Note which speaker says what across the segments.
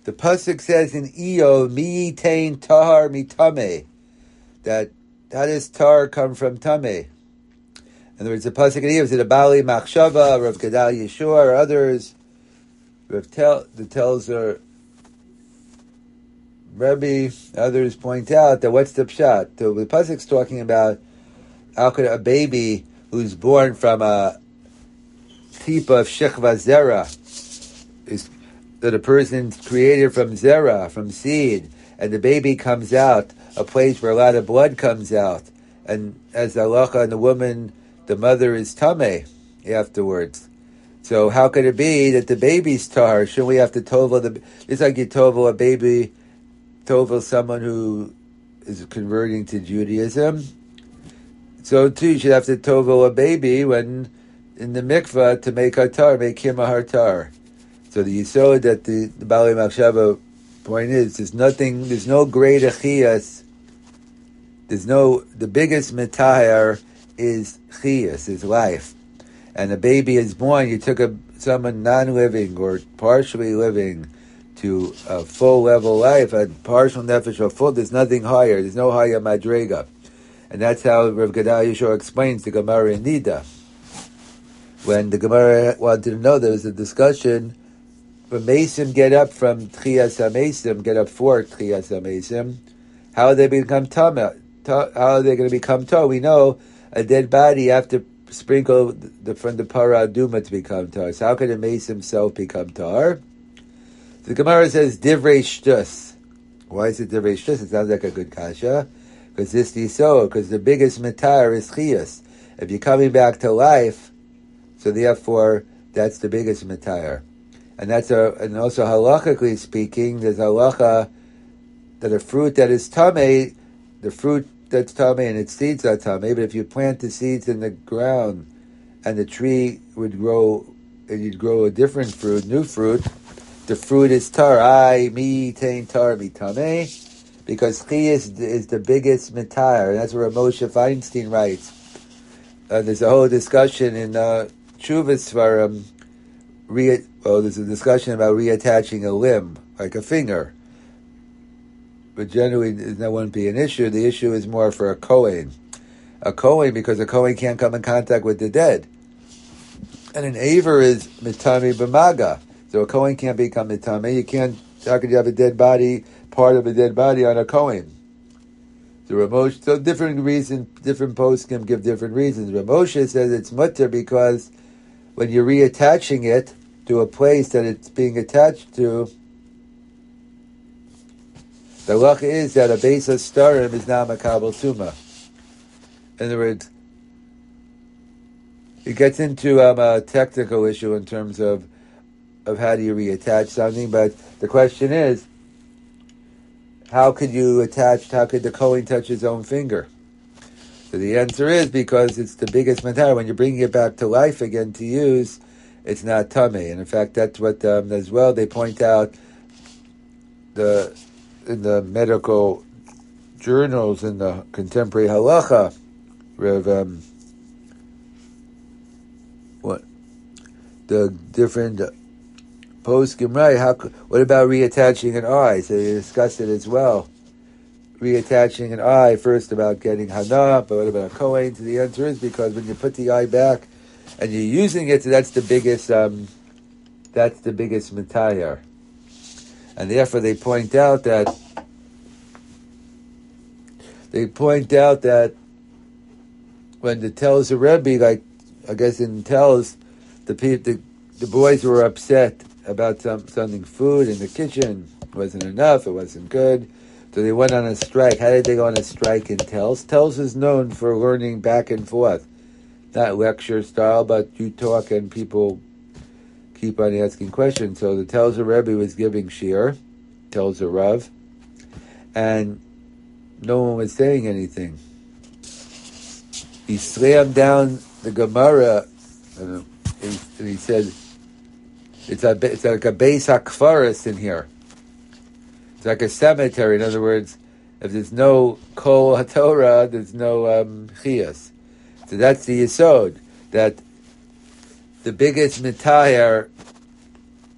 Speaker 1: The pasuk says in Iyov, mi tain tahar mitame, that how does tar come from tame? In other words, the pasuk in Iyov is it Abali Machshava, Rav Gedal Yeshua, or others. The Telzer Rebbe, others point out that what's the pshat? The pasuk's talking about how could a baby who's born from a tipa of shechva zera, is that a person's created from zera, from seed, and the baby comes out, a place where a lot of blood comes out, and as the halacha and the woman, the mother is tameh afterwards. So how could it be that the baby's tar? Shouldn't we have to tovel it's like you tovel a baby, tovel someone who is converting to Judaism. So too, you should have to tovel a baby when in the mikvah to make a tar, make him a hartar. So the yisod that the Bali Machshava point is, there's no great achiyas. The biggest mitahar is chiyas, is life. And a baby is born, you took someone non-living or partially living to a full level life, a partial nefesh or full, there's nothing higher, there's no higher madrega. And that's how Rav Gedal Yeshua explains the Gemara in Nida. When the Gemara wanted to know, there was a discussion, when Mesim get up from Tchiyas HaMesim, get up for Tchiyas HaMesim, how are they become Tama? How are they going to become Tar? We know a dead body, you have to sprinkle from the Para Aduma to become Tar. So how can a Mesim himself become Tar? The Gemara says, Divrei Shtus. Why is it Divrei Shtus? It sounds like a good kasha. Because because the biggest mitar is chiyas. If you're coming back to life, so therefore that's the biggest mitar. And and also halachically speaking, there's halacha that a fruit that is tameh, the fruit that's tameh and its seeds are tameh, but if you plant the seeds in the ground and the tree would grow, and you'd grow a different fruit, new fruit, the fruit is tar. Mi tain tar mi tameh. Because chiyas is the biggest mitar, and that's where Moshe Feinstein writes. There's a whole discussion in Chuvas Svarim. There's a discussion about reattaching a limb, like a finger. But generally, that wouldn't be an issue. The issue is more for a Kohen. A Kohen, because a Kohen can't come in contact with the dead. And an Aver is mitame b'maga. So a Kohen can't become mitame. How could you have a dead body, part of a dead body on a Kohen? So different reasons, different posts can give different reasons. Ramosha says it's mutter because when you're reattaching it to a place that it's being attached to, the luck is that a base of starim is now makabel tuma. In other words, it gets into a technical issue in terms of how do you reattach something, but the question is, how could the Kohen touch his own finger? So the answer is because it's the biggest matter. When you're bringing it back to life again to use, it's not tummy. And in fact, that's what, as well, they point out in the medical journals, in the contemporary halacha, the different post-Gemara, what about reattaching an eye? So they discussed it as well. Reattaching an eye, first about getting hana, but what about a kohen? So the answer is because when you put the eye back and you're using it, so that's the biggest mitayar. And therefore they point out that when it tells a Rebbe, like I guess it tells the boys were upset about something, food in the kitchen. It wasn't enough, it wasn't good. So they went on a strike. How did they go on a strike in Telz? Telz is known for learning back and forth. Not lecture style, but you talk and people keep on asking questions. So the Telzer Rebbe was giving shir, Telzer Rav, and no one was saying anything. He slammed down the Gemara, and he said, it's like a Beis HaKfaris in here. It's like a cemetery. In other words, if there's no Kol HaTorah, there's no Chiyas. So that's the Yesod, that the biggest mitayar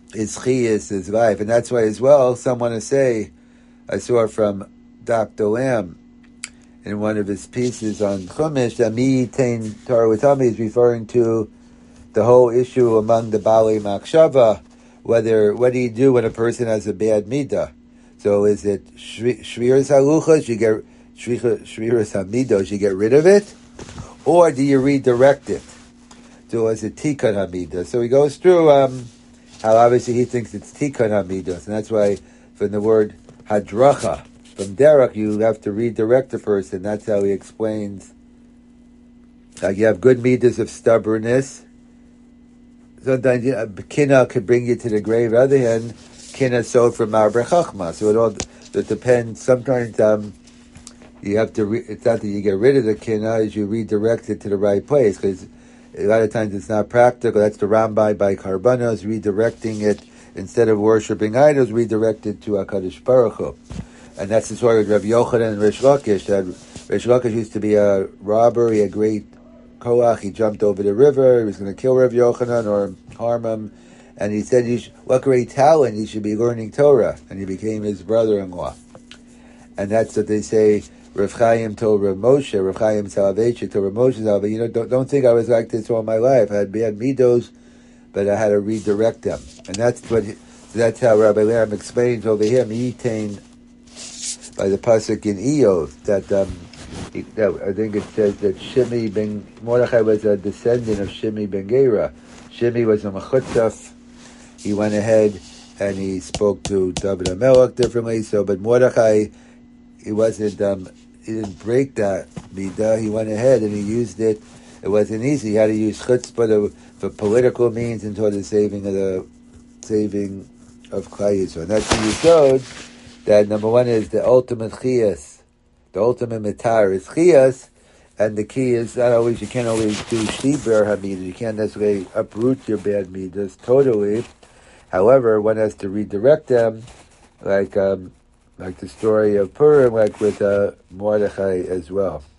Speaker 1: is chiyas, is life. And that's why as well, some want to say, I saw from Dr. Lamb in one of his pieces on Chumash, that mi tain Torah Utami is referring to the whole issue among the Baalei Machshava, what do you do when a person has a bad midah? So is it shviras haluchos, you get shviras hamidos, you get rid of it? Or do you redirect it? So is it tikkun hamidah? So he goes through how obviously he thinks it's tikkun hamidos, and that's why from the word hadracha, from derech, you have to redirect the person. That's how he explains. Like you have good midas of stubbornness. Sometimes kina could bring you to the grave. On the other hand, kina so from Marber Chachma. So it depends. Sometimes you have to. It's not that you get rid of the kina, as you redirect it to the right place. Because a lot of times it's not practical. That's the Rambai by Karbanos, redirecting it instead of worshiping idols, redirect it to Hakadosh Baruch Hu. And that's the story with Rabbi Yochanan and Rish Lakish. That Rish Lakish used to be a robber. He had great koach. He jumped over the river. He was going to kill Rabbi Yochanan or harm him. And he said, what great talent. You should be learning Torah. And he became his brother-in-law. And that's what they say, Rav Chaim told Rav Moshe, Rav Chaim Salaveitchik told Rav Moshe, but don't think I was like this all my life. I had bad midos, but I had to redirect them. And that's how Rabbi Lamb explains over here, Mitain, by the pasuk in Iyov, that I think it says that Shimi ben Mordechai was a descendant of Shimi ben Gera. Shimi was a mechutzaf. He went ahead and he spoke to David HaMelech differently. But Mordechai, he didn't break that midah. He went ahead and he used it. It wasn't easy. He had to use chutzpah for political means and toward the saving of Klal Yisrael. And that's when you showed that number one is the ultimate chiyas, the ultimate mitar is chiyas, and the key is not always, you can't always do shibur hamidas, you can't necessarily uproot your bad midas totally. However, one has to redirect them, like the story of Purim, like with Mordechai as well.